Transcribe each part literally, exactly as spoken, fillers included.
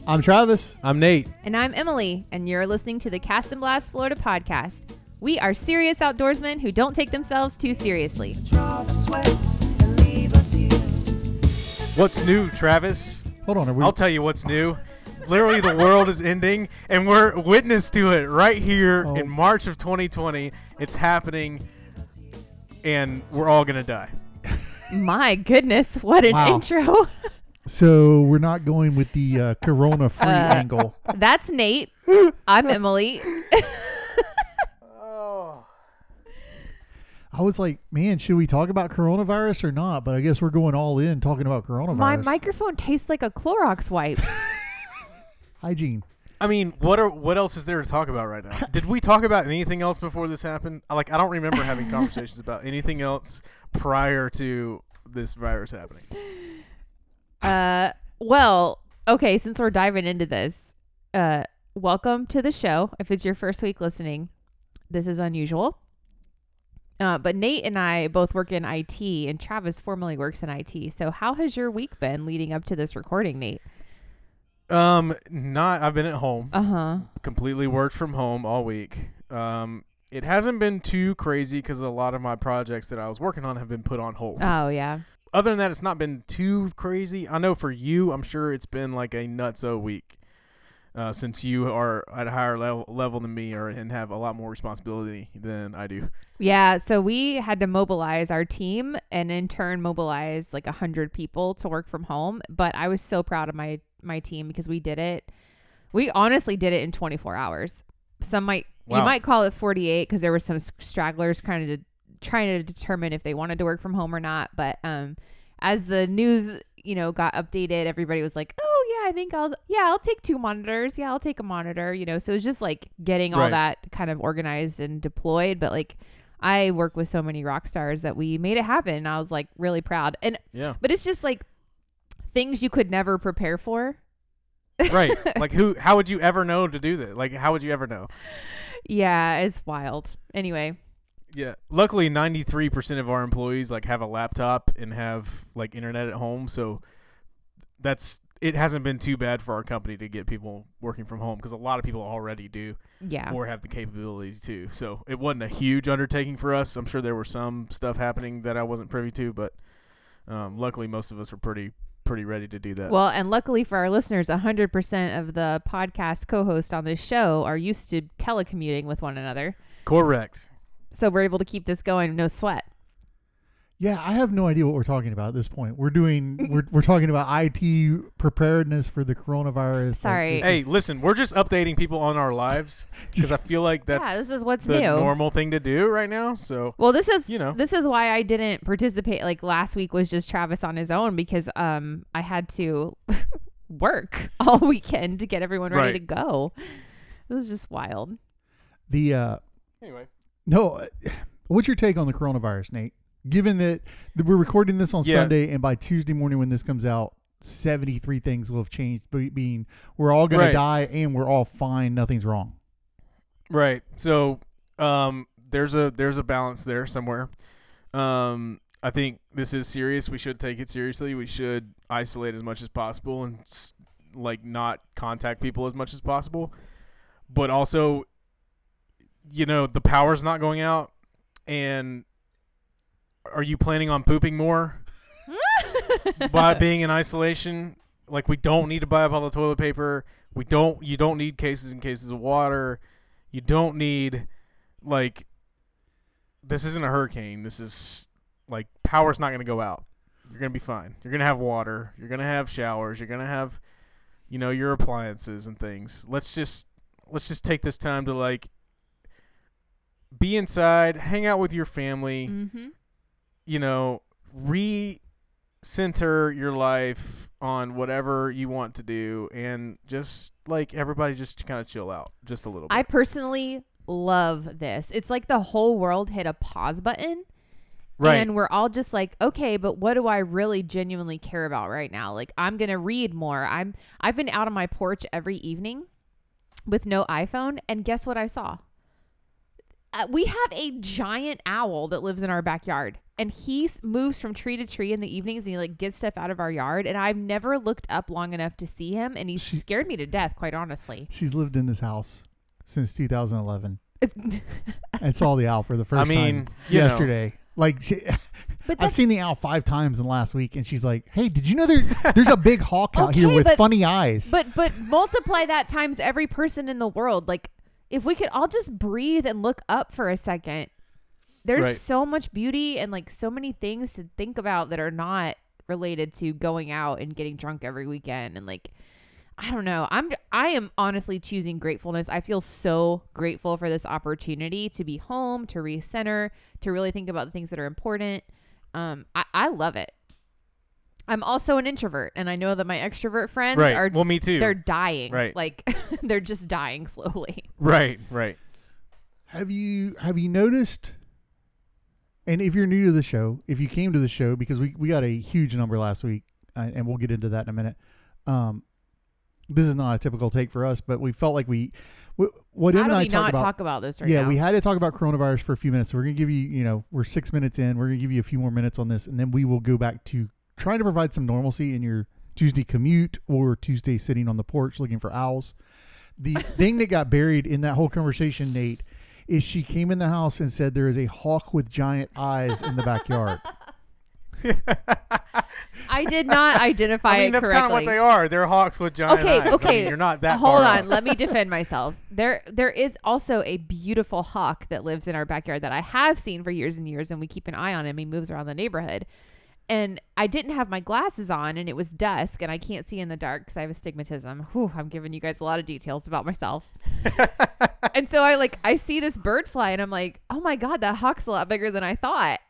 I'm Travis. I'm Nate. And I'm Emily, and you're listening to the Cast and Blast Florida podcast. We are serious outdoorsmen who don't take themselves too seriously. What's new, Travis? Hold on. Are we... I'll tell you what's new. Literally, the world is ending, and we're witness to it right here oh. in March of twenty twenty. It's happening, and we're all going to die. My goodness, what an wow. intro. So we're not going with the uh, corona-free uh, angle. That's Nate. I'm Emily. oh. I was like, man, should we talk about coronavirus or not? But I guess we're going all in talking about coronavirus. My microphone tastes like a Clorox wipe. Hygiene. I mean, what are what else is there to talk about right now? Did we talk about anything else before this happened? Like, I don't remember having conversations about anything else prior to this virus happening. Uh, well, okay, since we're diving into this, uh, welcome to the show. If it's your first week listening, this is unusual. Uh, but Nate and I both work in I T, and Travis formerly works in I T. So how has your week been leading up to this recording, Nate? Um, not, I've been at home. Uh-huh. Completely worked from home all week. Um, it hasn't been too crazy because a lot of my projects that I was working on have been put on hold. Oh, yeah. Other than that, it's not been too crazy. I know for you, I'm sure it's been like a nutso week uh, since you are at a higher level, level than me or and have a lot more responsibility than I do. Yeah, so we had to mobilize our team and in turn mobilize like one hundred people to work from home. But I was so proud of my, my team because we did it. We honestly did it in twenty-four hours. Some might wow. You might call it forty-eight because there were some stragglers kind of trying to determine if they wanted to work from home or not. But um, as the news, you know, got updated, everybody was like, oh, yeah, I think I'll, yeah, I'll take two monitors. Yeah, I'll take a monitor, you know. So it's just like getting all right. that kind of organized and deployed. But like I work with so many rock stars that we made it happen. And I was like really proud. And yeah, but it's just like things you could never prepare for. Right. Like who, how would you ever know to do that? Like, how would you ever know? Yeah, it's wild. Anyway. Yeah. Luckily, ninety-three percent of our employees like have a laptop and have like internet at home. So that's, it hasn't been too bad for our company to get people working from home because a lot of people already do. Yeah. Or have the capability to. So it wasn't a huge undertaking for us. I'm sure there were some stuff happening that I wasn't privy to, but um, luckily most of us were pretty, pretty ready to do that. Well, and luckily for our listeners, one hundred percent of the podcast co-hosts on this show are used to telecommuting with one another. Correct. So we're able to keep this going, no sweat. Yeah, I have no idea what we're talking about at this point. We're doing, we're we're talking about I T preparedness for the coronavirus. Sorry. Like, hey, is, listen, we're just updating people on our lives because I feel like that's yeah, this is what's the new. normal thing to do right now. So well, this is you know, this is why I didn't participate. Like last week was just Travis on his own because um I had to work all weekend to get everyone ready right. to go. It was just wild. The uh, anyway. No, what's your take on the coronavirus, Nate? Given that we're recording this on yeah. Sunday, and by Tuesday morning when this comes out, seventy-three things will have changed, being we're all going right. to die and we're all fine. Nothing's wrong. Right. So um, there's a there's a balance there somewhere. Um, I think this is serious. We should take it seriously. We should isolate as much as possible and like not contact people as much as possible. But also, you know, the power's not going out, and are you planning on pooping more by being in isolation? Like, we don't need to buy up all the toilet paper. We don't. You don't need cases and cases of water. You don't need, like, this isn't a hurricane. This is, like, power's not going to go out. You're going to be fine. You're going to have water. You're going to have showers. You're going to have, you know, your appliances and things. Let's just, let's just take this time to, like, be inside, hang out with your family, mm-hmm. you know, re-center your life on whatever you want to do, and just, like, everybody just kind of chill out just a little bit. I personally love this. It's like the whole world hit a pause button. Right. And we're all just like, okay, but what do I really genuinely care about right now? Like, I'm going to read more. I'm, I've been out on my porch every evening with no iPhone, and guess what I saw? Uh, we have a giant owl that lives in our backyard. and he s- moves from tree to tree in the evenings, and he like gets stuff out of our yard. And I've never looked up long enough to see him, and he She- scared me to death, quite honestly. She's lived in this house since two thousand eleven It's- and saw the owl for the first I mean, time you know. yesterday. Like, she, but I've that's- seen the owl five times in the last week, and she's like, "Hey, did you know there there's a big hawk out here Okay, with but- funny eyes?" But but multiply that times every person in the world. Like, if we could all just breathe and look up for a second, there's Right. so much beauty and like so many things to think about that are not related to going out and getting drunk every weekend. And like, I don't know. I'm I am honestly choosing gratefulness. I feel so grateful for this opportunity to be home, to recenter, to really think about the things that are important. Um, I, I love it. I'm also an introvert, and I know that my extrovert friends Right. are Well, me too. they're dying. Right. Like they're just dying slowly. Right. Right. Have you have you noticed? And if you're new to the show, if you came to the show because we, we got a huge number last week, uh, and we'll get into that in a minute. Um, this is not a typical take for us, but we felt like we, we what How Em do and I we talked not about. talk about this right yeah, now? we had to talk about coronavirus for a few minutes. So we're gonna give you, you know, we're six minutes in. We're gonna give you a few more minutes on this, and then we will go back to trying to provide some normalcy in your Tuesday commute or Tuesday sitting on the porch looking for owls. The thing that got buried in that whole conversation, Nate, is she came in the house and said there is a hawk with giant eyes in the backyard. I did not identify I mean, it that's correctly. kind of what they are. They're hawks with giant Okay, eyes. I okay. mean, you're not that Hold far on, off. let me defend myself. There, there is also a beautiful hawk that lives in our backyard that I have seen for years and years, and we keep an eye on him. He moves around the neighborhood, and I didn't have my glasses on, and it was dusk, and I can't see in the dark because I have astigmatism. Whew, I'm giving you guys a lot of details about myself. And so I like I see this bird fly, and I'm like, oh my god, that hawk's a lot bigger than I thought.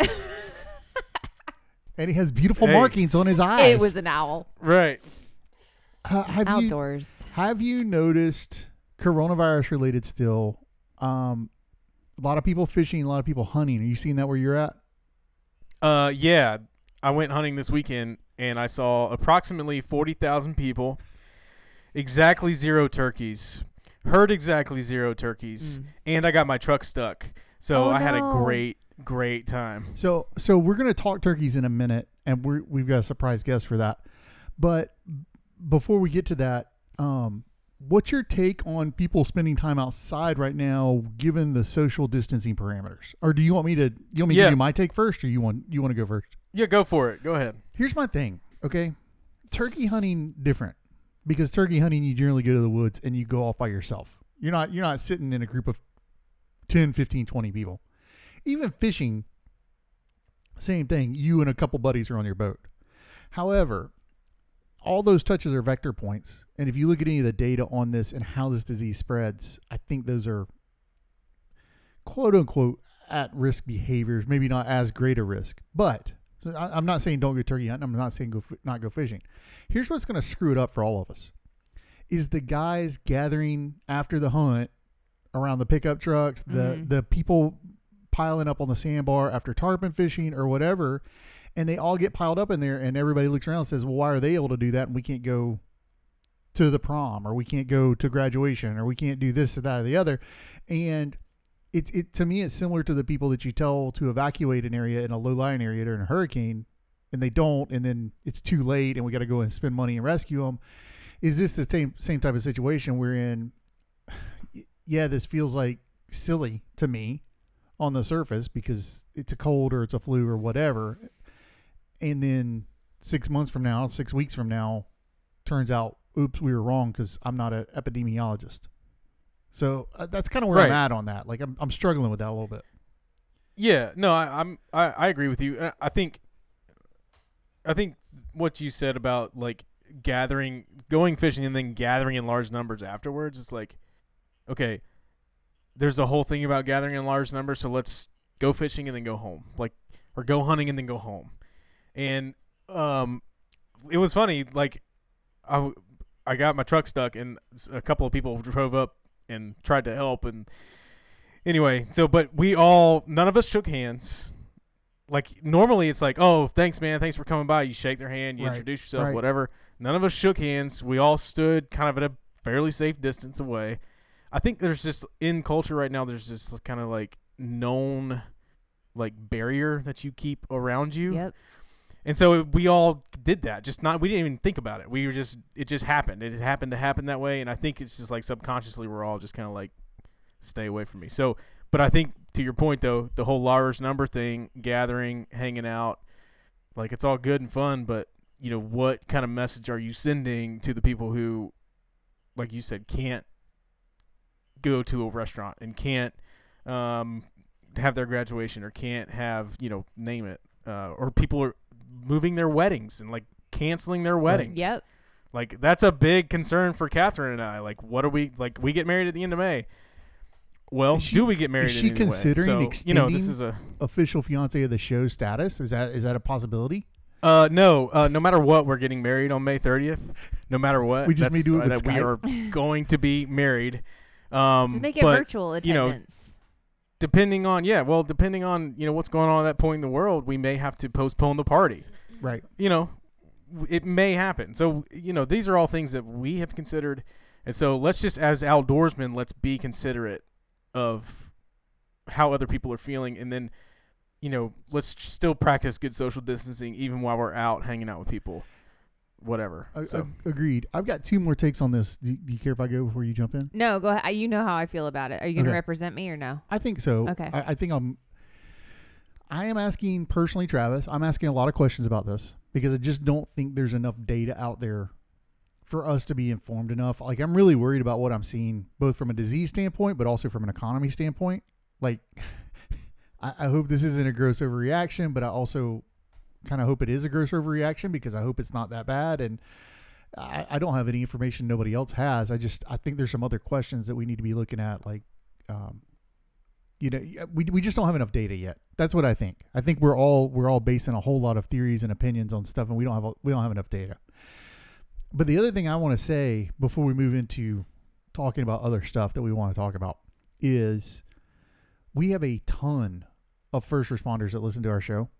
And he has beautiful Hey. markings on his eyes. It was an owl. Right. Ha- have you Outdoors. have you noticed coronavirus related still? Um, a lot of people fishing, a lot of people hunting. Are you seeing that where you're at? Uh, yeah. I went hunting this weekend and I saw approximately forty thousand people, exactly zero turkeys, heard exactly zero turkeys, Mm. and I got my truck stuck. So Oh, I had a no. great, great time. So so we're gonna talk turkeys in a minute, and we're we've got a surprise guest for that. But before we get to that, um, what's your take on people spending time outside right now, given the social distancing parameters? Or do you want me to? Do you want me to Yeah. give you my take first, or you want you want to go first? Yeah, go for it. Go ahead. Here's my thing, okay? Turkey hunting different because turkey hunting you generally go to the woods and you go off by yourself. You're not you're not sitting in a group of ten, fifteen, twenty people. Even fishing, same thing. You and a couple buddies are on your boat. However, all those touches are vector points, and if you look at any of the data on this and how this disease spreads, I think those are quote unquote at risk behaviors. Maybe not as great a risk, but so I, I'm not saying don't go turkey hunting. I'm not saying go f- not go fishing. Here's what's going to screw it up for all of us: is the guys gathering after the hunt around the pickup trucks, the Mhm. the people piling up on the sandbar after tarpon fishing or whatever, and they all get piled up in there, and everybody looks around and says, "Well, why are they able to do that and we can't go to the prom, or we can't go to graduation, or we can't do this or that or the other?" And It, it to me, it's similar to the people that you tell to evacuate an area in a low-lying area during a hurricane, and they don't, and then it's too late, and we got to go and spend money and rescue them. Is this the same same type of situation we're in? Yeah, this feels like silly to me on the surface because it's a cold or it's a flu or whatever, and then six months from now, six weeks from now, turns out, oops, we were wrong because I'm not an epidemiologist. So uh, that's kind of where I'm Right. at on that. Like I'm, I'm struggling with that a little bit. Yeah, no, I, I'm I, I agree with you. I- I think I think what you said about like gathering, going fishing, and then gathering in large numbers afterwards. It's like, okay, there's a whole thing about gathering in large numbers, so let's go fishing and then go home, like, or go hunting and then go home. And um, it was funny. Like, I I got my truck stuck, and s- a couple of people drove up and tried to help, and anyway, so but we all none of us shook hands. Like normally it's like, oh, thanks man, thanks for coming by. You shake their hand, you Right, introduce yourself, right. whatever. None of us shook hands. We all stood kind of at a fairly safe distance away. I think there's just in culture right now there's this kind of like known like barrier that you keep around you. Yep. And so we all did that. Just not, we didn't even think about it. We were just, it just happened. It happened to happen that way. And I think it's just like subconsciously we're all just kind of like, stay away from me. So, but I think to your point though, the whole large number thing, gathering, hanging out, like it's all good and fun, but you know, what kind of message are you sending to the people who, like you said, can't go to a restaurant and can't um, have their graduation or can't have, you know, name it, uh, or people are moving their weddings and like canceling their weddings. Yep. Like that's a big concern for Catherine and I. Like, what are we like? We get married at the end of May. Well, she, do we get married? Is she in any considering way? So, extending you know, this is a official fiance of the show status? Is that is that a possibility? Uh, no, uh, no matter what, we're getting married on May thirtieth. No matter what, We just may that's, do it uh, with that we are going to be married. Um, Just make it but, virtual you know, attendance. depending on yeah, well, depending on you know what's going on at that point in the world, we may have to postpone the party. Right. You know, w- it may happen. So you know, these are all things that we have considered, and so let's just as outdoorsmen, let's be considerate of how other people are feeling, and then. You know, let's still practice good social distancing even while we're out hanging out with people, whatever. Uh, So. uh, agreed. I've got two more takes on this. Do, do you care if I go before you jump in? No, go ahead. I- You know how I feel about it. Are you going to Okay. represent me or no? I think so. Okay. I, I think I'm. I am asking personally, Travis. I'm asking a lot of questions about this because I just don't think there's enough data out there for us to be informed enough. Like I'm really worried about what I'm seeing, both from a disease standpoint, but also from an economy standpoint. Like. I, I hope this isn't a gross overreaction, but I also kind of hope it is a gross overreaction because I hope it's not that bad. And I, I don't have any information nobody else has. I just I think there's some other questions that we need to be looking at, like, um, you know, we we just don't have enough data yet. That's what I think. I think we're all we're all basing a whole lot of theories and opinions on stuff, and we don't have a, we don't have enough data. But the other thing I want to say before we move into talking about other stuff that we want to talk about is. We have a ton of first responders that listen to our show.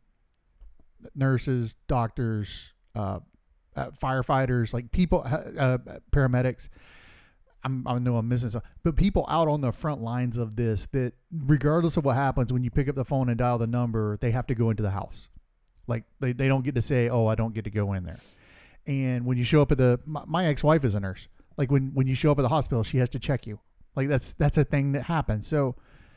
Nurses, doctors, uh, uh, firefighters, like people, uh, paramedics. I'm, I know I'm missing some, but people out on the front lines of this that regardless of what happens, when you pick up the phone and dial the number, they have to go into the house. Like they, they don't get to say, oh, I don't get to go in there. And when you show up at the, my, my ex-wife is a nurse. Like when, when you show up at the hospital, she has to check you. Like that's, that's a thing that happens. So,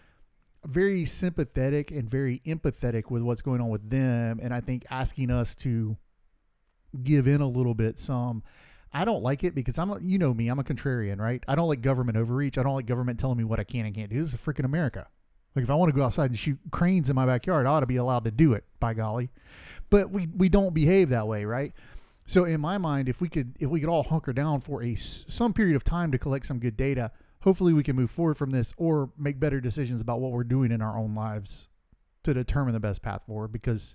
very sympathetic and very empathetic with what's going on with them. And I think asking us to give in a little bit some, I don't like it because I'm, a, you know me, I'm a contrarian, right? I don't like government overreach. I don't like government telling me what I can and can't do. This is freaking America. Like if I want to go outside and shoot cranes in my backyard, I ought to be allowed to do it, by golly. But we, we don't behave that way, right? So in my mind, if we could, if we could all hunker down for a, some period of time to collect some good data, hopefully we can move forward from this or make better decisions about what we're doing in our own lives to determine the best path forward because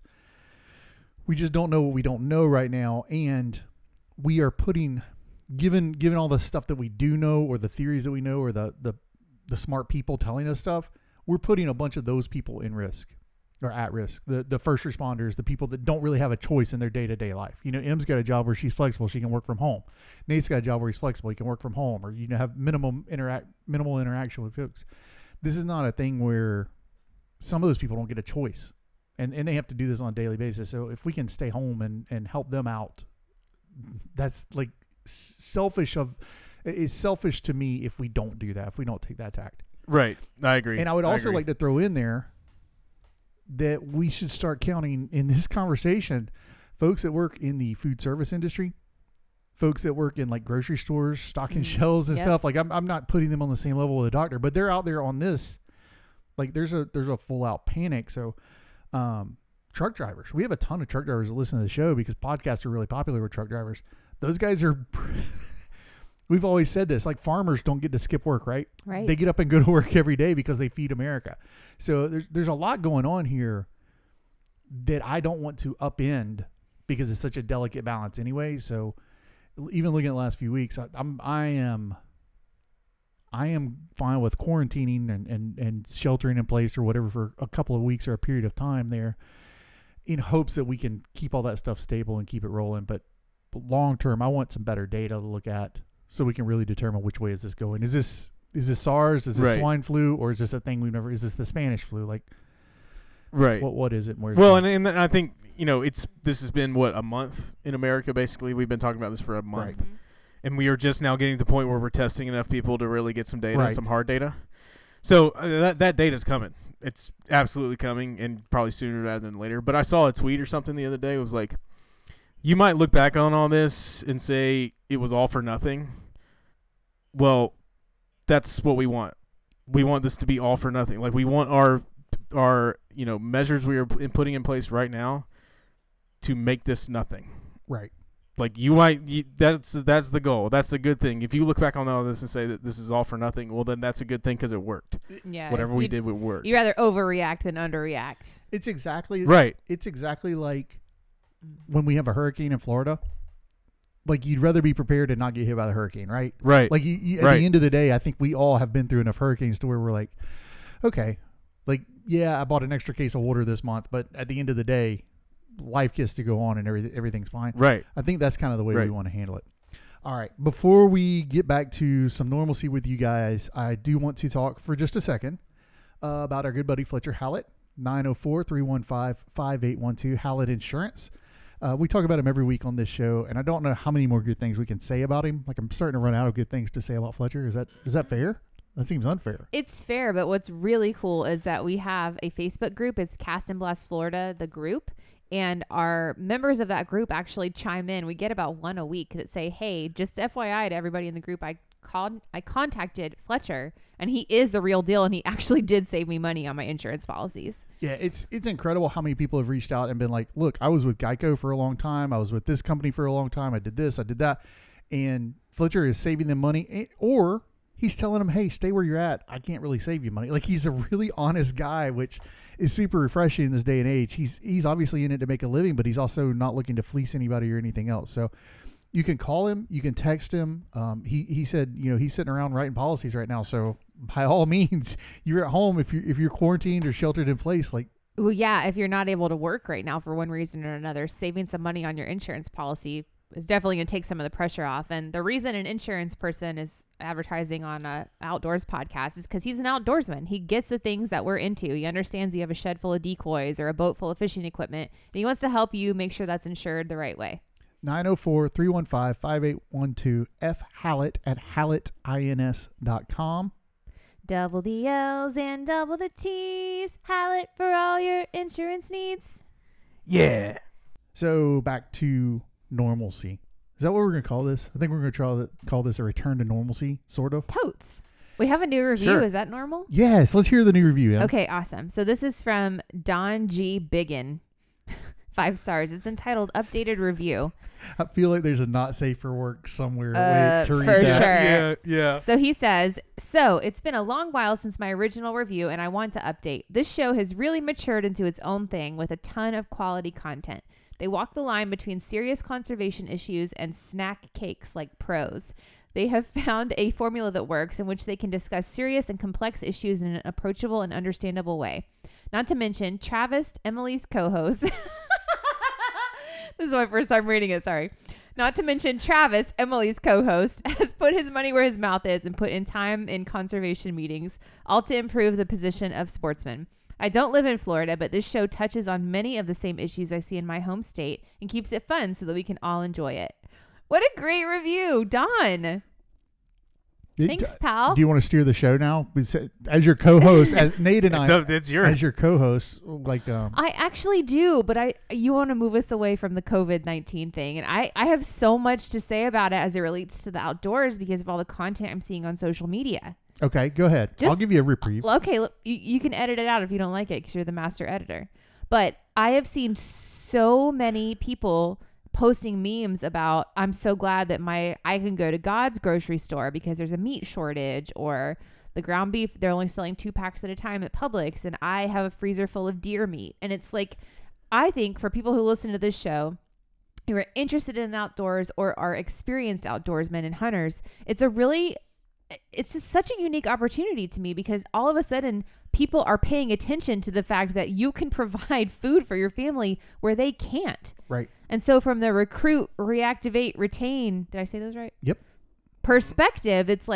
we just don't know what we don't know right now. And we are putting, given, given all the stuff that we do know or the theories that we know or the, the, the smart people telling us stuff, we're putting a bunch of those people in risk or at risk. The, the first responders, the people that don't really have a choice in their day-to-day life. You know, Em's got a job where she's flexible. She can work from home. Nate's got a job where he's flexible. He can work from home or, you know, have minimum interact, minimal interaction with folks. This is not a thing where some of those people don't get a choice and, and they have to do this on a daily basis. So if we can stay home and, and help them out, that's like selfish of, it's selfish to me if we don't do that, if we don't take that tact. Right. I agree. And I would also I agree. like to throw in there that we should start counting in this conversation folks that work in the food service industry, folks that work in like grocery stores, stocking Mm, shelves and yep. stuff. Like I'm, I'm not putting them on the same level with a doctor, but they're out there on this. Like there's a, there's a full out panic. So, um, truck drivers, we have a ton of truck drivers that listen to the show because podcasts are really popular with truck drivers. Those guys are, we've always said this, like farmers don't get to skip work, right? Right. They get up and go to work every day because they feed America. So there's there's a lot going on here that I don't want to upend because it's such a delicate balance anyway. So even looking at the last few weeks, I, I'm I am I am fine with quarantining and, and, and sheltering in place or whatever for a couple of weeks or a period of time there in hopes that we can keep all that stuff stable and keep it rolling. But, but long term, I want some better data to look at so we can really determine which way is this going. Is this Is this SARS? Is this Right. swine flu? Or is this a thing we've never, is this the Spanish flu? Like, Right. What what is it? Where's Well, it? and, and I think, you know, it's this has been, what, a month in America, basically. We've been talking about this for a month. Right. And we are just now getting to the point where we're testing enough people to really get some data, Right. some hard data. So uh, that that data's coming. It's absolutely coming, and probably sooner rather than later. But I saw a tweet or something the other day. It was like, you might look back on all this and say it was all for nothing. Well, that's what we want. We want this to be all for nothing. Like, we want our our you know measures we are p- putting in place right now to make this nothing. Right. Like, you might you, that's that's the goal. That's the good thing. If you look back on all this and say that this is all for nothing, well, then that's a good thing because it worked. Yeah. Whatever we you'd- did, would work. You'd rather overreact than underreact. It's exactly Right. It's exactly like when we have a hurricane in Florida. Like, you'd rather be prepared and not get hit by the hurricane, right? Right. Like, you, you, at Right. the end of the day, I think we all have been through enough hurricanes to where we're like, okay, like, yeah, I bought an extra case of water this month, but at the end of the day, life gets to go on and everything everything's fine. Right. I think that's kind of the way we Right. want to handle it. All right. Before we get back to some normalcy with you guys, I do want to talk for just a second uh, about our good buddy Fletcher Hallett, nine oh four, three one five, five eight one two, Hallett Insurance. Uh, we talk about him every week on this show, and I don't know how many more good things we can say about him. Like, I'm starting to run out of good things to say about Fletcher. Is that is that fair? That seems unfair. It's fair, but what's really cool is that we have a Facebook group. It's Cast and Blast Florida, the group. And our members of that group actually chime in. We get about one a week that say, hey, just F Y I to everybody in the group, I called, I contacted Fletcher, and he is the real deal, and he actually did save me money on my insurance policies. Yeah, it's it's incredible how many people have reached out and been like, look, I was with Geico for a long time. I was with this company for a long time. I did this, I did that. And Fletcher is saving them money, eh, or he's telling them, hey, stay where you're at. I can't really save you money. Like, he's a really honest guy, which is super refreshing in this day and age. He's he's obviously in it to make a living, but he's also not looking to fleece anybody or anything else. So you can call him, you can text him. Um, he he said, you know, he's sitting around writing policies right now. So by all means, you're at home if you if you're quarantined or sheltered in place, like. Well, yeah, if you're not able to work right now for one reason or another, saving some money on your insurance policy is definitely going to take some of the pressure off. And the reason an insurance person is advertising on a outdoors podcast is because he's an outdoorsman. He gets the things that we're into. He understands you have a shed full of decoys or a boat full of fishing equipment, and he wants to help you make sure that's insured the right way. nine oh four, three one five, five eight one two, F Hallett at hallett ins dot com. Double the L's and double the T's. Hallett for all your insurance needs. Yeah. So back to normalcy. Is that what we're going to call this? I think we're going to try to call this a return to normalcy, sort of. Totes. We have a new review. Sure. Is that normal? Yes, let's hear the new review. Em. Okay, awesome. So this is from Don G. Biggin. Five stars. It's entitled Updated Review. I feel like there's a not safe for work somewhere Uh, way to read for that. sure. Yeah. Yeah. So he says, so it's been a long while since my original review, and I want to update. This show has really matured into its own thing with a ton of quality content. They walk the line between serious conservation issues and snack cakes like pros. They have found a formula that works in which they can discuss serious and complex issues in an approachable and understandable way. Not to mention, Travis, Emily's co-host. This is my first time reading it, sorry. Not to mention, Travis, Emily's co-host, has put his money where his mouth is and put in time in conservation meetings, all to improve the position of sportsmen. I don't live in Florida, but this show touches on many of the same issues I see in my home state and keeps it fun so that we can all enjoy it. What a great review, Don. Did- Thanks, pal. Do you want to steer the show now? As your co-host, as Nate and It's, I, up, it's your. as your co-host, like, um, I actually do, but I you want to move us away from the covid nineteen thing. And I, I have so much to say about it as it relates to the outdoors because of all the content I'm seeing on social media. okay, go ahead. I'll Just- give you a reprieve. Well, okay, look, you, you can edit it out if you don't like it because you're the master editor. But I have seen so many people posting memes about, I'm so glad that my I can go to God's grocery store because there's a meat shortage, or the ground beef, they're only selling two packs at a time at Publix, and I have a freezer full of deer meat. And it's like, I think for people who listen to this show, who are interested in outdoors or are experienced outdoorsmen and hunters, it's a really, it's just such a unique opportunity to me because all of a sudden people are paying attention to the fact that you can provide food for your family where they can't. Right. And so from the recruit, reactivate, retain, did I say those right? Yep. Perspective, it's like,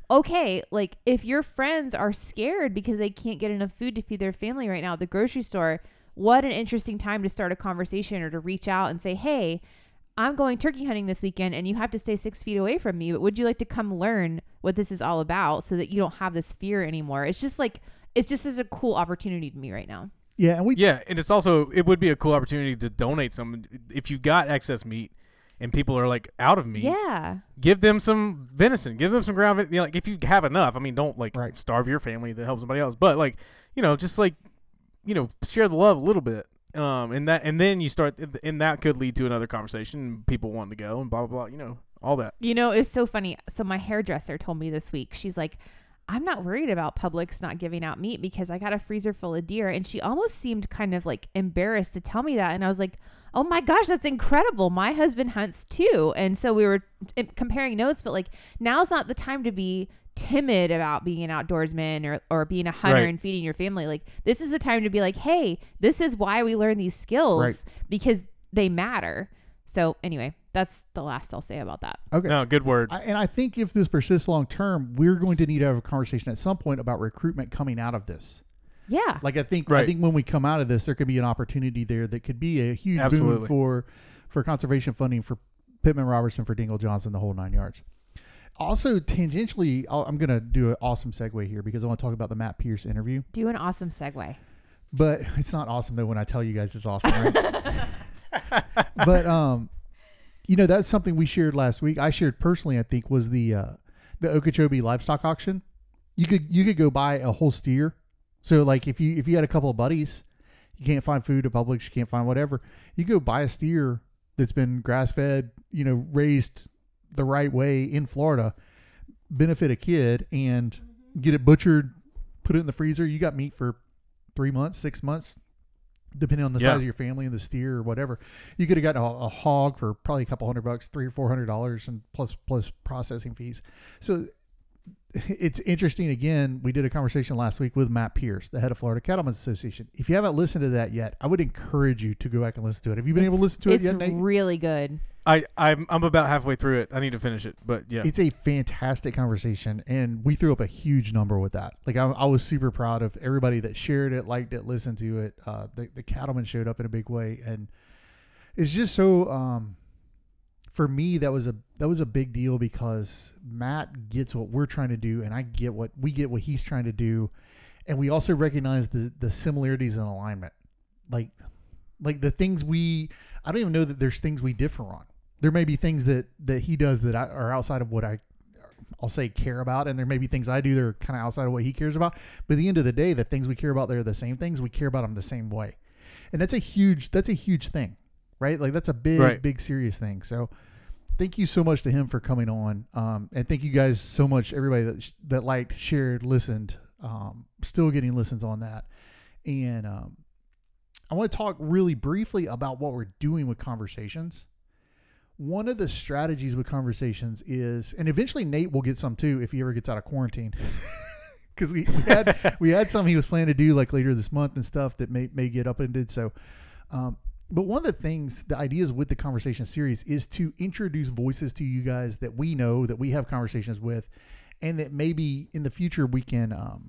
okay, like if your friends are scared because they can't get enough food to feed their family right now at the grocery store, what an interesting time to start a conversation or to reach out and say, hey, I'm going turkey hunting this weekend and you have to stay six feet away from me, but would you like to come learn what this is all about so that you don't have this fear anymore? It's just like, it's just as a cool opportunity to me right now. Yeah, and we Yeah, and it's also, it would be a cool opportunity to donate some. If you got excess meat and people are like out of meat, Yeah. give them some venison, give them some ground. ven- You know, like if you have enough, I mean, don't like Right. starve your family to help somebody else, but like, you know, just like, you know, share the love a little bit. Um, and that, and then you start, and that could lead to another conversation, people wanting to go and blah, blah, blah, you know, all that. You know, it's so funny. So my hairdresser told me this week, she's like, I'm not worried about Publix not giving out meat because I got a freezer full of deer. And she almost seemed kind of like embarrassed to tell me that. And I was like, oh my gosh, that's incredible. My husband hunts too. And so we were comparing notes, but like now's not the time to be timid about being an outdoorsman or, or being a hunter Right. and feeding your family. Like this is the time to be like, hey, this is why we learn these skills Right. because they matter. So anyway, that's the last I'll say about that. okay. No, good word. I, and I think if this persists long term, we're going to need to have a conversation at some point about recruitment coming out of this. Yeah. Like I think, I Right. think when we come out of this, there could be an opportunity there that could be a huge boon Absolutely. for for conservation funding for Pittman Robertson, for Dingle Johnson, the whole nine yards. Also, tangentially, I'll, I'm going to do an awesome segue here because I want to talk about the Matt Pierce interview. Do an awesome segue. But it's not awesome though when I tell you guys it's awesome, right? But um, you know, that's something we shared last week. I shared personally, I think, was the uh, the Okeechobee livestock auction. You could you could go buy a whole steer. So like if you if you had a couple of buddies, you can't find food at Publix, you can't find whatever, you go buy a steer that's been grass fed, you know, raised the right way in Florida, benefit a kid, and get it butchered, put it in the freezer. You got meat for three months, six months, depending on the Yeah. size of your family and the steer or whatever. You could have gotten a, a hog for probably a couple hundred bucks, three or four hundred dollars, and plus plus processing fees. So it's interesting. Again, we did a conversation last week with Matt Pierce, the head of Florida Cattlemen's Association. If you haven't listened to that yet, I would encourage you to go back and listen to it. Have you been able to listen to it It's yet, Nate? really good. I, I'm, I'm about halfway through it. I need to finish it, but yeah. It's a fantastic conversation, and we threw up a huge number with that. Like I, I was super proud of everybody that shared it, liked it, listened to it. Uh, the, the cattlemen showed up in a big way, and it's just so. Um, for me, that was a that was a big deal because Matt gets what we're trying to do, and I get what we get what he's trying to do, and we also recognize the the similarities in alignment, like like the things we. I don't even know that there's things we differ on. There may be things that, that he does that I, are outside of what I, I'll say, care about, and there may be things I do that are kind of outside of what he cares about. But at the end of the day, the things we care about, they're the same things. We care about them the same way, and that's a huge that's a huge thing, right? Like that's a big Right. big serious thing. So, thank you so much to him for coming on, um, and thank you guys so much, everybody that that liked, shared, listened. Um, still getting listens on that, and um, I want to talk really briefly about what we're doing with Conversations. One of the strategies with Conversations is, and eventually Nate will get some too if he ever gets out of quarantine, because we, we had we had some he was planning to do like later this month and stuff that may may get upended. So, um, but one of the things, the ideas with the Conversation series is to introduce voices to you guys that we know, that we have conversations with, and that maybe in the future we can um,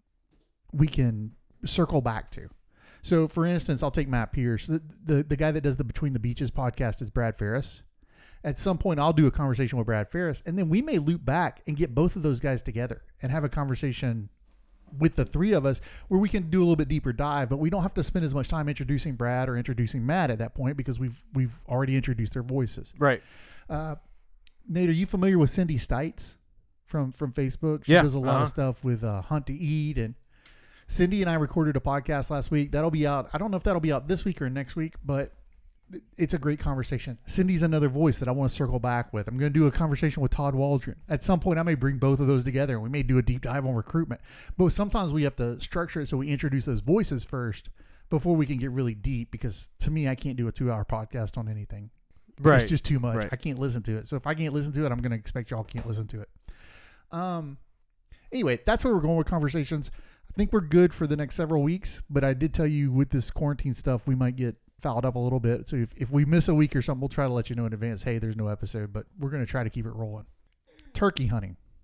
we can circle back to. So, for instance, I'll take Matt Pierce. The, the the guy that does the Between the Beaches podcast is Brad Ferris. At some point, I'll do a conversation with Brad Ferris, and then we may loop back and get both of those guys together and have a conversation with the three of us where we can do a little bit deeper dive, but we don't have to spend as much time introducing Brad or introducing Matt at that point because we've we've already introduced their voices. Right. Uh, Nate, are you familiar with Cindy Stites from from Facebook? She Yeah, does a lot uh-huh. of stuff with uh, Hunt to Eat, and Cindy and I recorded a podcast last week. That'll be out. I don't know if that'll be out this week or next week, but it's a great conversation. Cindy's another voice that I want to circle back with. I'm going to do a conversation with Todd Waldron. At some point, I may bring both of those together, and we may do a deep dive on recruitment. But sometimes we have to structure it so we introduce those voices first before we can get really deep, because to me, I can't do a two-hour podcast on anything. Right. It's just too much. Right. I can't listen to it. So if I can't listen to it, I'm going to expect y'all can't listen to it. Um. Anyway, that's where we're going with Conversations. I think we're good for the next several weeks, but I did tell you with this quarantine stuff, we might get fouled up a little bit. So if, if we miss a week or something, we'll try to let you know in advance, hey, there's no episode, but we're going to try to keep it rolling. Turkey hunting.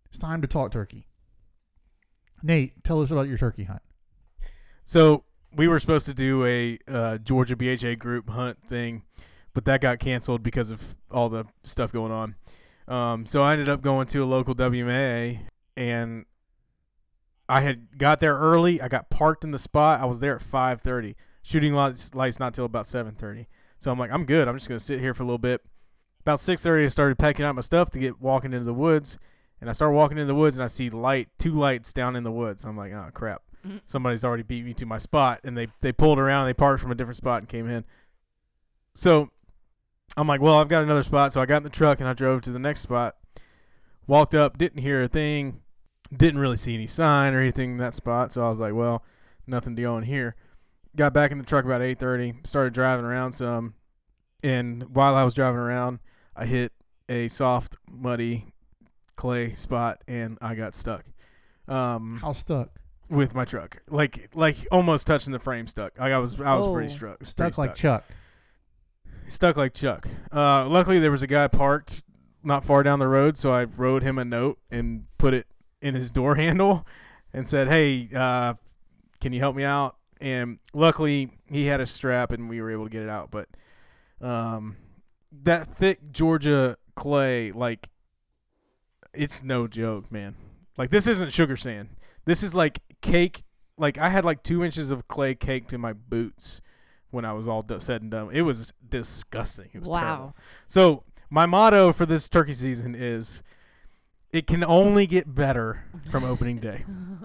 It's time to talk turkey. Nate, tell us about your turkey hunt. So we were supposed to do a uh, Georgia B H A group hunt thing, but that got canceled because of all the stuff going on. Um, so I ended up going to a local W M A, and I had got there early. I got parked in the spot. I was there at five thirty. Shooting lights, lights not till about seven thirty. So I'm like, I'm good. I'm just going to sit here for a little bit. About six thirty, I started packing out my stuff to get walking into the woods. And I start walking into the woods, and I see light, two lights down in the woods. I'm like, oh, crap. Mhm. Somebody's already beat me to my spot. And they, they pulled around. They parked from a different spot and came in. So I'm like, well, I've got another spot. So I got in the truck, and I drove to the next spot. Walked up, didn't hear a thing. Didn't really see any sign or anything in that spot. So I was like, well, nothing to go in here. Got back in the truck about eight thirty. Started driving around some. And while I was driving around, I hit a soft, muddy clay spot, and I got stuck. Um, How stuck? with my truck, like like almost touching the frame, stuck. Like I was I was Oh. pretty struck. Stuck pretty like Chuck. stuck like Chuck. Uh, luckily there was a guy parked not far down the road, so I wrote him a note and put it in his door handle, and said, "Hey, uh, can you help me out?" And luckily he had a strap, and we were able to get it out. But um, that thick Georgia clay, like. It's no joke, man. Like, this isn't sugar sand. This is like cake. Like, I had like two inches of clay caked in my boots when I was all do- said and done. It was disgusting. It was Wow. terrible. So my motto for this turkey season is, it can only get better from opening day.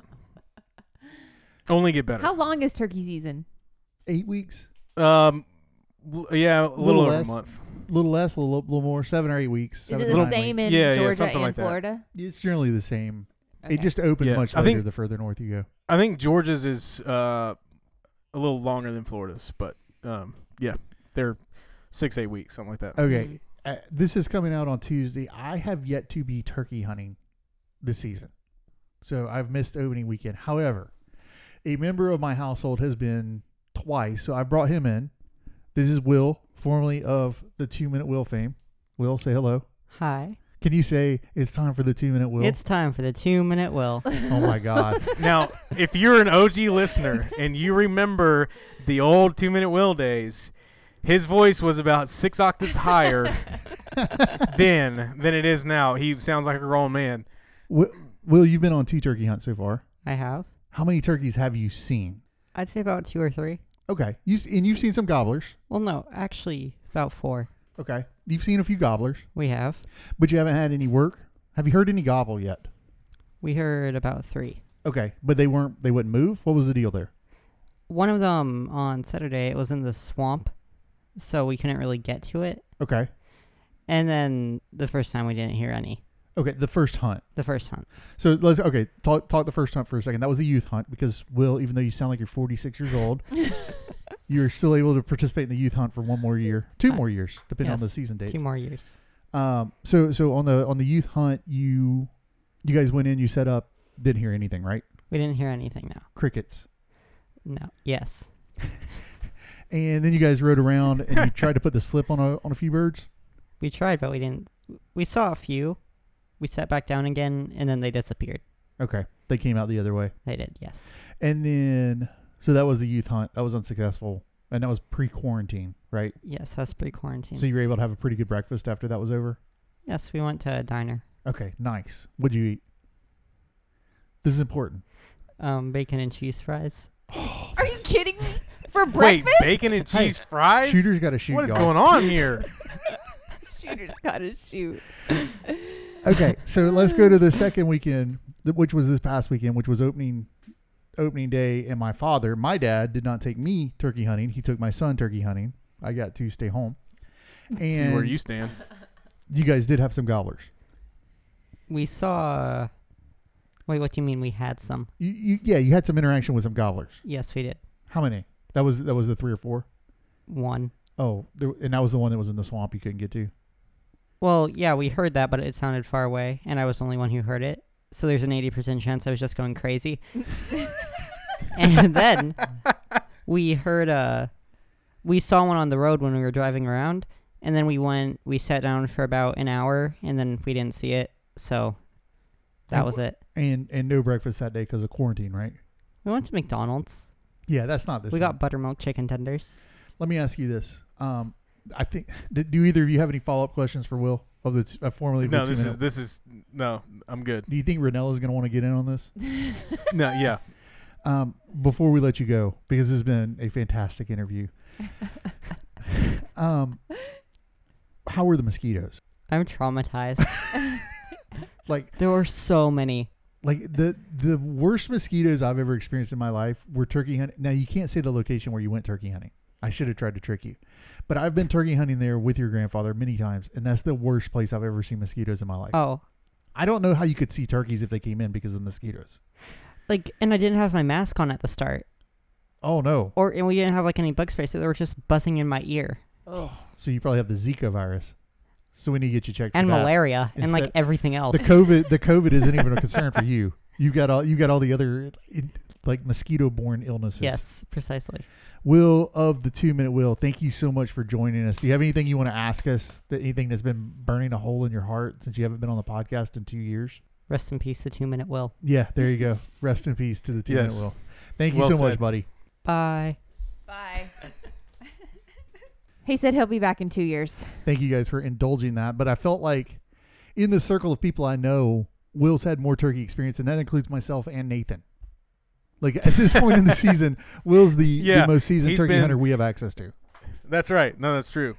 Only get better. How long is turkey season? Eight weeks? Um, l- yeah, a little, Little over less. a month. A little less, a little, little more. Seven or eight weeks. Is Seven it to the nine same weeks. in Yeah, yeah, Georgia something and like that. Florida? It's generally the same. Okay. It just opens Yeah, much I later think- the further north you go. I think Georgia's is uh, a little longer than Florida's, but um, yeah, they're six, eight weeks, something like that. Okay. Mhm. Uh, this is coming out on Tuesday. I have yet to be turkey hunting this season. So I've missed opening weekend. However, a member of my household has been twice. So I brought him in. This is Will, formerly of the Two Minute Will fame. Will, say hello. Hi. Can you say it's time for the Two Minute Will? It's time for the two minute will. oh my God. Now, if you're an O G listener and you remember the old Two Minute Will days, his voice was about six octaves higher then than it is now. He sounds like a grown man. Will, Will, you've been on two turkey hunts so far. I have. How many turkeys have you seen? I'd say about two or three. Okay. You s- and you've seen some gobblers. Well, no, actually, about four. Okay. You've seen a few gobblers, We have. but you haven't had any work. Have you heard any gobble yet? We heard about three. Okay, but they weren't. They wouldn't move. What was the deal there? One of them on Saturday, it was in the swamp, so we couldn't really get to it. Okay. And then the first time we didn't hear any. Okay. The first hunt. The first hunt. So let's okay. Talk talk the first hunt for a second. That was a youth hunt because Will, even though you sound like you're forty-six years old, you're still able to participate in the youth hunt for one more year, two Uh, more years, depending on yes, the season dates. Two more years. Um. So so on the on the youth hunt, you you guys went in, you set up, didn't hear anything, right? We didn't hear anything now. Crickets. No. Yes. And then you guys rode around and you tried to put the slip on a on a few birds. We tried, but we didn't. We saw a few. We sat back down again, and then they disappeared. Okay, they came out the other way. They did, yes. And then so that was the youth hunt. That was unsuccessful, and that was pre-quarantine, right? Yes, that's pre-quarantine. So you were able to have a pretty good breakfast after that was over. yes, we went to a diner. Okay, nice. What'd you eat? This is important. Um, bacon and cheese fries. Are you kidding me? For Wait, breakfast? bacon and Hey, cheese fries? Shooter's got to shoot. What is y'all. going on here? Shooter's gotta shoot. Okay, so let's go to the second weekend, th- which was this past weekend, which was opening opening day. And my father, my dad, did not take me turkey hunting. He took my son turkey hunting. I got to stay home. And See where you stand. you guys did have some gobblers. We saw. Wait, what do you mean we had some? You, you, yeah, you had some interaction with some gobblers. Yes, we did. How many? That was that was the three or four. One. Oh, there, and that was the one that was in the swamp you couldn't get to. Well, yeah, we heard that, but it sounded far away, and I was the only one who heard it. So there's an eighty percent chance I was just going crazy. And then we heard uh we saw one on the road when we were driving around, and then we went we sat down for about an hour, and then we didn't see it. So That And was it. And and no breakfast that day because of quarantine, right? We went to McDonald's. Yeah, that's not this. We thing. got buttermilk chicken tenders. Let me ask you this. Um, I think. Do, do either of you have any follow up questions for Will of the t- uh, formerly? No, the this two-minute- is this is no. I'm good. Do you think Renella's going to want to get in on this? No, yeah. Um, before we let you go, because this has been a fantastic interview. um, how were the mosquitoes? I'm traumatized. Like, There were so many. like the the worst mosquitoes I've ever experienced in my life were turkey hunting. Now you can't say the location where you went turkey hunting. I should have tried to trick you, but I've been turkey hunting there with your grandfather many times, and that's the worst place I've ever seen mosquitoes in my life. Oh, I don't know how you could see turkeys if they came in because of mosquitoes. like, and I didn't have my mask on at the start, Oh no! or and we didn't have like any bug spray, so they were just buzzing in my ear. Oh. So you probably have the Zika virus. So we need to get you checked. And for that. malaria and like Instead- everything else. The COVID, the COVID isn't even a concern for you. You got all you got all the other in, like mosquito-borne illnesses. Yes, precisely. Will of the Two Minute Will, thank you so much for joining us. Do you have anything you want to ask us? That anything that's been burning a hole in your heart since you haven't been on the podcast in two years? Rest in peace, the two minute will. Yeah, there you go. Rest in peace to the Two Yes. Minute Will. Thank you Well so much, said. buddy. Bye. Bye. He said he'll be back in two years. Thank you guys for indulging that. But I felt like in the circle of people I know, Will's had more turkey experience, and that includes myself and Nathan. Like at this point in the season, Will's the, Yeah, the most seasoned he's turkey been- hunter we have access to. That's right. No, that's true.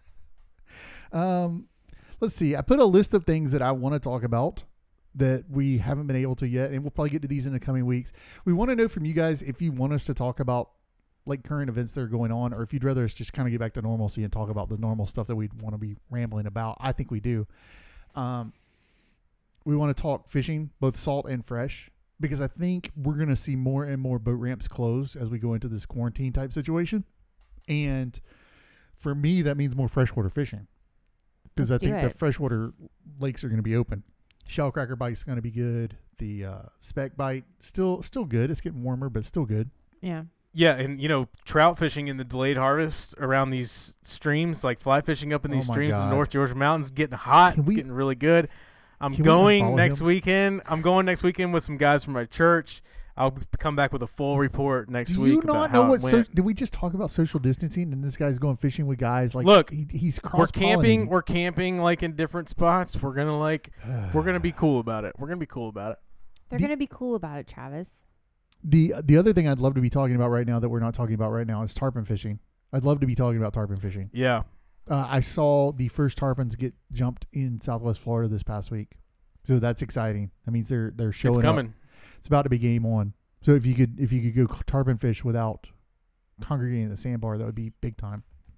Um, let's see. I put a list of things that I want to talk about that we haven't been able to yet, and we'll probably get to these in the coming weeks. We want to know from you guys if you want us to talk about like current events that are going on, or if you'd rather us just kind of get back to normalcy and talk about the normal stuff that we want to be rambling about. I think we do. Um, we want to talk fishing, both salt and fresh, because I think we're going to see more and more boat ramps close as we go into this quarantine type situation. And for me, that means more freshwater fishing, because I Let's do think the it. freshwater lakes are going to be open. Shellcracker bite's going to be good. The uh, speck bite still still good. It's getting warmer, but still good. Yeah. Yeah, and you know, trout fishing in the delayed harvest around these streams, like fly fishing up in Oh these my streams in God. the North Georgia mountains, getting hot. Can It's we- getting really good. I'm can we unfollow going next him? weekend. I'm going next weekend with some guys from my church. I'll b- come back with a full report next Do week. you about not how know it what? So, went. did we just talk about social distancing and this guy's going fishing with guys? Like, Look, he, he's We're cross camping. We're camping like in different spots. We're gonna like. We're gonna be Ah. cool about it. We're gonna be cool about it. They're The- going to be cool about it, Travis. The the other thing I'd love to be talking about right now that we're not talking about right now is tarpon fishing. I'd love to be talking about tarpon fishing. Yeah. Uh, I saw the first tarpons get jumped in Southwest Florida this past week, so that's exciting. That means they're they're showing It's up. coming. It's about to be game on. So if you could if you could go tarpon fish without congregating at the sandbar, that would be big time.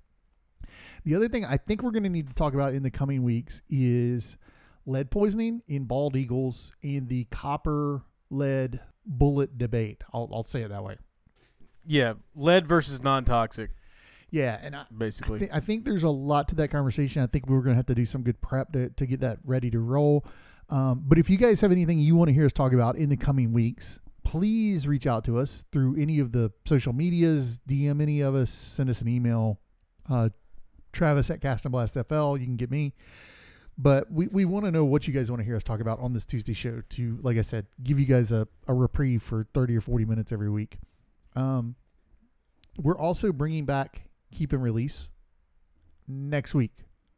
The other thing I think we're going to need to talk about in the coming weeks is lead poisoning in bald eagles and the copper lead bullet debate. I'll I'll say it that way. Yeah, lead versus non-toxic, Yeah, and I, I, basically. thi- I think there's a lot to that conversation. I think we're going to have to do some good prep to, to get that ready to roll. Um, but if you guys have anything you want to hear us talk about in the coming weeks, please reach out to us through any of the social medias, D M any of us, send us an email, uh, Travis at Cast and Blast F L. You can get me. But we, we want to know what you guys want to hear us talk about on this Tuesday show to, like I said, give you guys a, a reprieve for thirty or forty minutes every week. Um, we're also bringing back Keep and Release next week.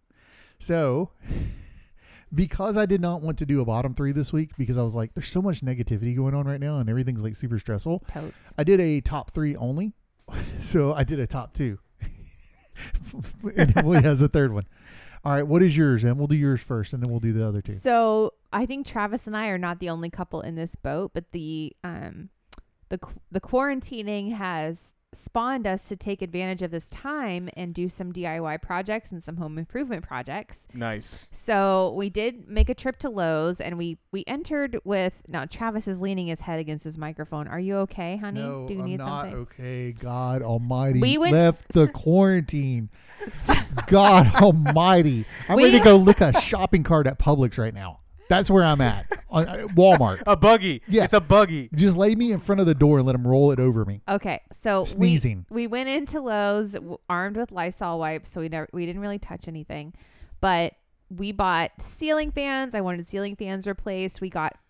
So, because I did not want to do a bottom three this week, because I was like, there's so much negativity going on right now and everything's like super stressful, Totes. I did a top three only. So I did a top two. And Emily has the third one. All right, what is yours? And we'll do yours first, and then we'll do the other two. So I think Travis and I are not the only couple in this boat, but the um the qu- the quarantining has spawned us to take advantage of this time and do some D I Y projects and some home improvement projects. Nice. So we did make a trip to Lowe's, and we we entered with now Travis is leaning his head against his microphone. Are you okay, honey? No, Do you I'm need not something? okay. God Almighty, We went- left the quarantine. God Almighty, I'm We- ready to go look a shopping cart at Publix right now. That's where I'm at. On, uh, Walmart. A buggy. Yeah. It's a buggy. Just lay me in front of the door and let them roll it over me. Okay, so Sneezing. We, we went into Lowe's w- armed with Lysol wipes, so we never we didn't really touch anything, but we bought ceiling fans. I wanted ceiling fans replaced. We got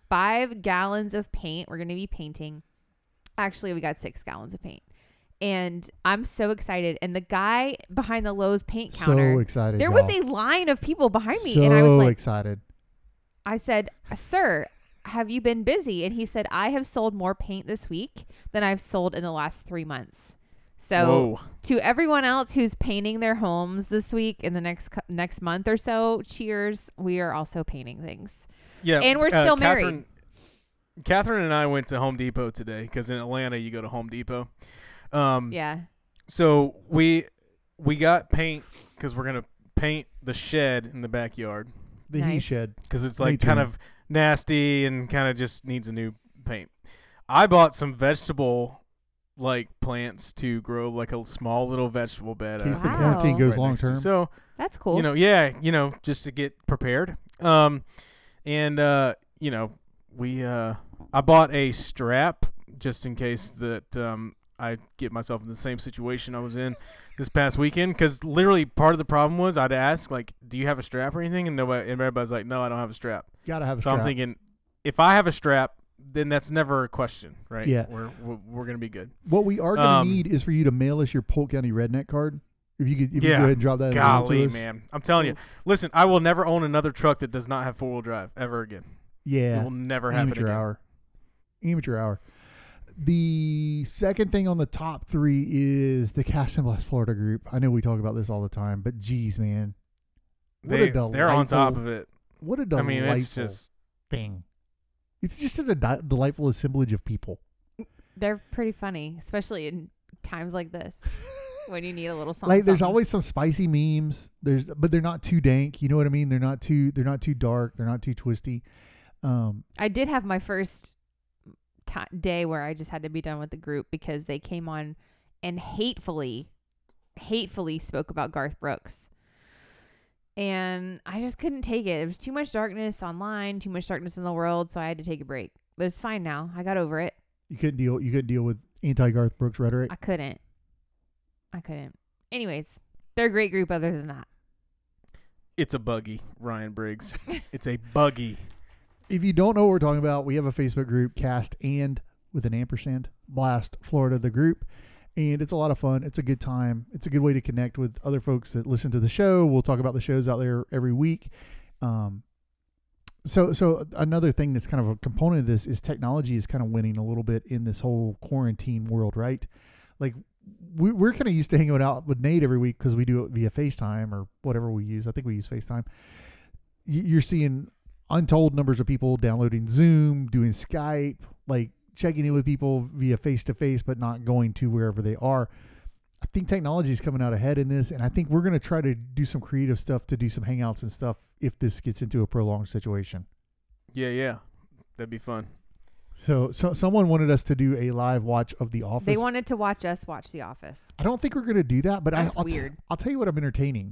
five gallons of paint. We're going to be painting. Actually, we got six gallons of paint. And I'm so excited. And the guy behind the Lowe's paint counter, So excited. there y'all. was a line of people behind me. So and I was like, excited. I said, sir, have you been busy? And he said, I have sold more paint this week than I've sold in the last three months. So Whoa. to everyone else who's painting their homes this week in the next cou- next month or so, cheers. We are also painting things. Yeah, And we're uh, still Catherine, married. Catherine and I went to Home Depot today because in Atlanta you go to Home Depot. Um, Yeah. So we we got paint because we're gonna paint the shed in the backyard The he Nice. shed. because it's Me like kind too. of nasty and kind of just needs a new paint. I bought some vegetable like plants to grow like a small little vegetable bed. In case out the Wow. quarantine goes right long next to- term. So That's cool. you know, yeah, you know, just to get prepared. Um, and uh, you know, we uh, I bought a strap just in case that um I get myself in the same situation I was in this past weekend. Because literally part of the problem was I'd ask like, "Do you have a strap or anything?" And nobody, and everybody's like, "No, I don't have a strap." Gotta have a So strap. I'm thinking, if I have a strap, then that's never a question, right? Yeah. we're we're, we're gonna be good. What we are gonna Um, need is for you to mail us your Polk County Redneck card. If you could, if you Yeah. go ahead and drop that in the mail to Golly, us. man, I'm telling you. Listen, I will never own another truck that does not have four wheel drive ever again. It Yeah. will never happen Amateur again. hour. Amateur hour. The second thing on the top three is the Cast and Blast Florida group. I know we talk about this all the time, but geez, man, what They, a they're on top delightful- of it. what a I delightful mean, it's just thing. It's just a di- delightful assemblage of people. They're pretty funny, especially in times like this when you need a little something. Like, there's something. always some spicy memes. There's, but they're not too dank. You know what I mean? They're not too. They're not too dark. They're not too twisty. Um, I did have my first ti day where I just had to be done with the group because they came on and hatefully, hatefully spoke about Garth Brooks. And I just couldn't take it. There was too much darkness online, too much darkness in the world, so I had to take a break. But it's fine now. I got over it. you couldn't deal. You couldn't deal with anti Garth Brooks rhetoric. I couldn't. I couldn't. Anyways, they're a great group other than that. it's a buggy, Ryan Briggs. It's a buggy. If you don't know what we're talking about, we have a Facebook group, Cast and with an ampersand, Blast Florida, the group. And it's a lot of fun. It's a good time. It's a good way to connect with other folks that listen to the show. We'll talk about the shows out there every week. Um, so, so another thing that's kind of a component of this is technology is kind of winning a little bit in this whole quarantine world, right? Like we, we're kind of used to hanging out with Nate every week because we do it via FaceTime or whatever we use. I think we use FaceTime. You- You're seeing untold numbers of people downloading Zoom, doing Skype, like checking in with people via face-to-face, but not going to wherever they are. I think technology is coming out ahead in this, and I think we're going to try to do some creative stuff to do some hangouts and stuff if this gets into a prolonged situation. Yeah, yeah. That'd be fun. So, so someone wanted us to do a live watch of The Office. They wanted to watch us watch The Office. I don't think we're going to do that, but I, That's I'll, t- weird. I'll tell you what I'm entertaining.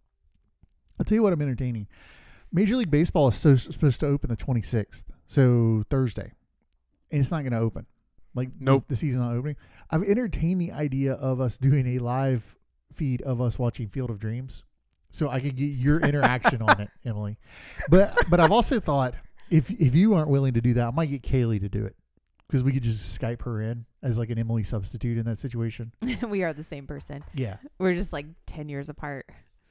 I'll tell you what I'm entertaining. Major League Baseball is so, supposed to open the twenty-sixth, so Thursday, and it's not going to open. Like, Nope. the, the season's not opening. I've entertained the idea of us doing a live feed of us watching Field of Dreams, so I could get your interaction on it, Emily. But but I've also thought if if you aren't willing to do that, I might get Kaylee to do it because we could just Skype her in as like an Emily substitute in that situation. We are the same person. Yeah. We're just like ten years apart.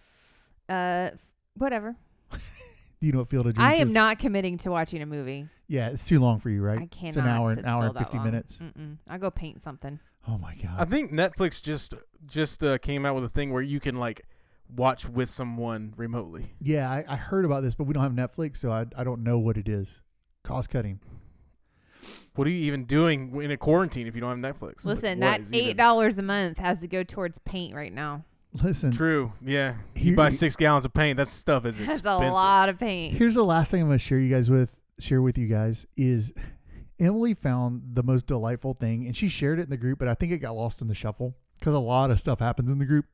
Uh, whatever. Do you know what Field of Dreams I am is? not committing to watching a movie. Yeah, it's too long for you, right? I cannot. It's an hour, sit an hour still and that fifty long. minutes. Mm-mm. I'll go paint something. Oh my god! I think Netflix just just uh, came out with a thing where you can like watch with someone remotely. Yeah, I, I heard about this, but we don't have Netflix, so I I don't know what it is. Cost cutting. What are you even doing in a quarantine if you don't have Netflix? Listen, Like, what that is eight even- dollars a month has to go towards paint right now. Listen, True. Yeah. Here- You buy six gallons of paint. That stuff is That's expensive. a lot of paint. here's the last thing I'm going to share you guys with share with you guys is Emily found the most delightful thing, and she shared it in the group, but I think it got lost in the shuffle because a lot of stuff happens in the group,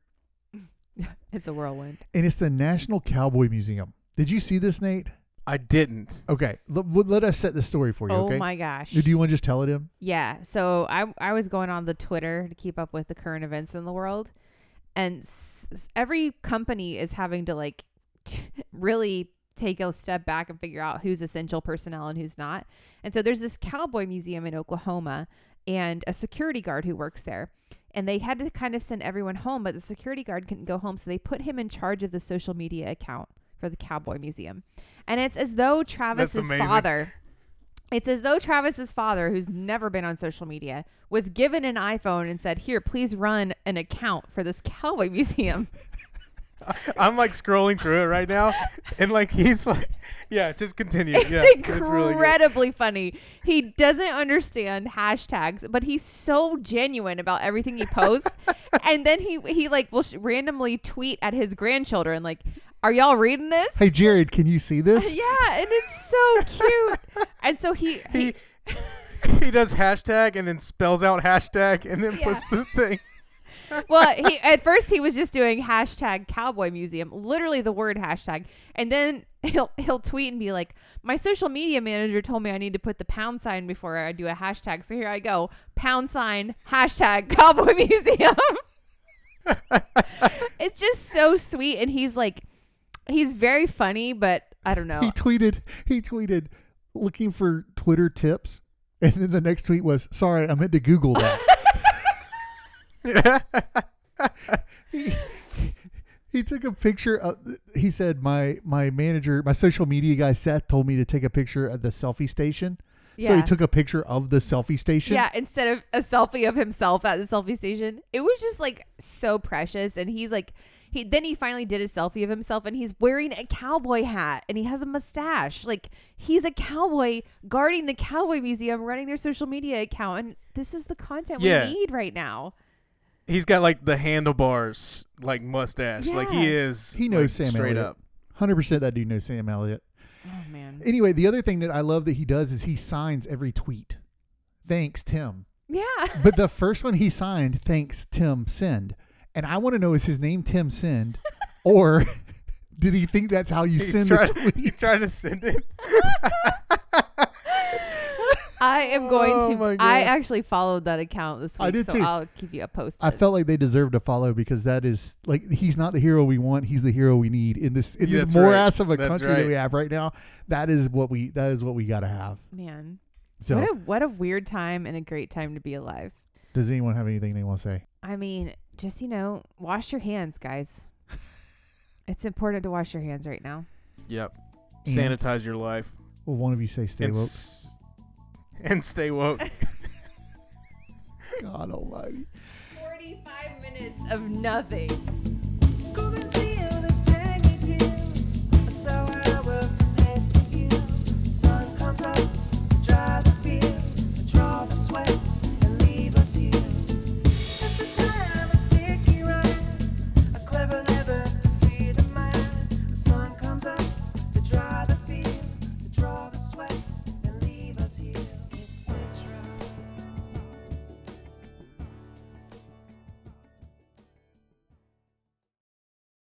It's a whirlwind. and it's the National Cowboy Museum. Did you see this, Nate? I didn't. Okay, let, let us set the story for you. Oh okay. my gosh. Do you want to just tell it him? Yeah. So I I was going on the Twitter to keep up with the current events in the world, and s- s- every company is having to like t- really take a step back and figure out who's essential personnel and who's not. And so there's this cowboy museum in Oklahoma and a security guard who works there. And they had to kind of send everyone home, but the security guard couldn't go home. So they put him in charge of the social media account for the cowboy museum. And it's as though Travis's father, it's as though Travis's father, who's never been on social media, was given an iPhone and said, here, please run an account for this cowboy museum. I'm like scrolling through it right now, and like he's like, yeah, just continue. It's yeah, incredibly it's really funny. He doesn't understand hashtags, but he's so genuine about everything he posts. And then he he like will sh- randomly tweet at his grandchildren like, "Are y'all reading this? Hey Jared, can you see this?" Yeah, and it's so cute. And so he he he does hashtag and then spells out hashtag and then Yeah. puts the thing. Well, he at first he was just doing hashtag cowboy museum, literally the word hashtag. And then he'll he'll tweet and be like, my social media manager told me I need to put the pound sign before I do a hashtag. So here I go. Pound sign, hashtag cowboy museum. It's just so sweet. And he's like, he's very funny, but I don't know. He tweeted, he tweeted looking for Twitter tips. And then the next tweet was, sorry, I meant to Google that. he, he took a picture of, he said my my manager, my social media guy Seth told me to take a picture at the selfie station. Yeah. So he took a picture of the selfie station. Yeah, instead of a selfie of himself at the selfie station. It was just like so precious. And he's like, he then he finally did a selfie of himself and he's wearing a cowboy hat and he has a mustache. Like he's a cowboy guarding the cowboy museum, running their social media account. And this is the content Yeah. we need right now. He's got like the handlebars, like mustache, Yeah. like he is. He knows like, Sam straight Elliott. up. one hundred percent that dude knows Sam Elliott. Oh man. Anyway, the other thing that I love that he does is he signs every tweet. Thanks, Tim. Yeah. But the first one he signed, thanks, Tim Send. And I want to know, is his name Tim Send? Or did he think that's how you He send tried, the tweet? he tried to send it. I am going Oh to my I God. actually followed that account this week. I did so too. I'll keep you posted. I felt like they deserve to follow because that is like he's not the hero we want. He's the hero we need in this in Yeah, this that's right. morass of a That's country that right. we have right now. That is what we that is what we got to have. Man. So, What a what a weird time and a great time to be alive. does anyone have anything they want to say? I mean, just, you know, wash your hands, guys. It's important to wash your hands right now. Yep. And- Sanitize your life. Well, one of you say stay and, woke. s- and stay woke. God Almighty. forty-five minutes of nothing. Go and see